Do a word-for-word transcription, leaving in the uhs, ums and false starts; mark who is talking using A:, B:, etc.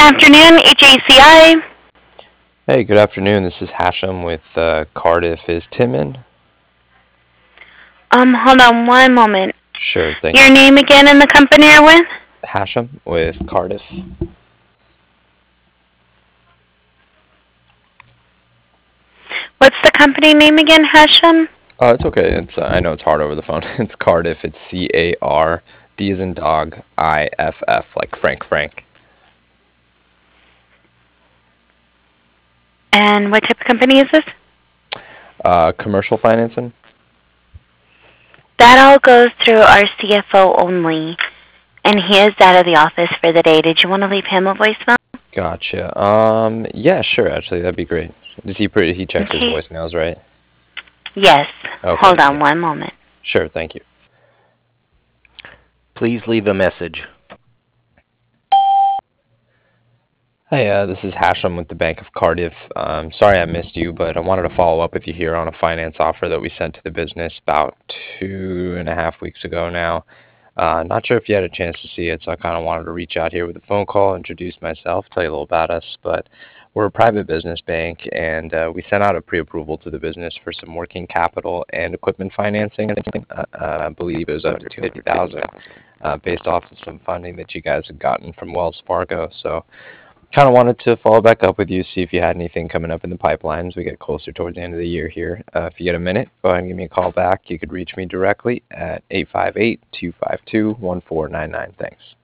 A: afternoon, H A C I.
B: Hey, good afternoon. This is Hashem with uh, Cardiff. Is Tim in?
A: Um, hold on one moment.
B: Sure, thank
A: Your
B: you.
A: name again and the company you're with?
B: Hashem with Cardiff.
A: What's the company name again, Hashem?
B: Oh, it's okay. It's uh, I know it's hard over the phone. It's Cardiff. It's C A R D as in dog I F F like Frank Frank.
A: And what type of company is this?
B: Uh, commercial financing.
A: That all goes through our C F O only, and he is out of the office for the day. Did you want to leave him a voicemail?
B: Gotcha. Um, yeah, sure. Actually, that'd be great. Does he pretty he checks his
A: Okay.
B: voicemails, right?
A: Yes.
B: Okay.
A: Hold on
B: Yeah.
A: one moment.
B: Sure. Thank you.
C: Please leave a message.
B: Hi, uh, this is Hashem with the Bank of Cardiff. Um, sorry I missed you, but I wanted to follow up with you here on a finance offer that we sent to the business about two and a half weeks ago now. Uh, not sure if you had a chance to see it, so I kind of wanted to reach out here with a phone call, introduce myself, tell you a little about us. But we're a private business bank, and uh, we sent out a pre-approval to the business for some working capital and equipment financing. Uh, uh, I believe it was up to two hundred thousand dollars uh, based off of some funding that you guys had gotten from Wells Fargo. So kind of wanted to follow back up with you, see if you had anything coming up in the pipeline as we get closer towards the end of the year here. Uh, if you get a minute, go ahead and give me a call back. You could reach me directly at eight five eight, two five two, one four nine nine. Thanks.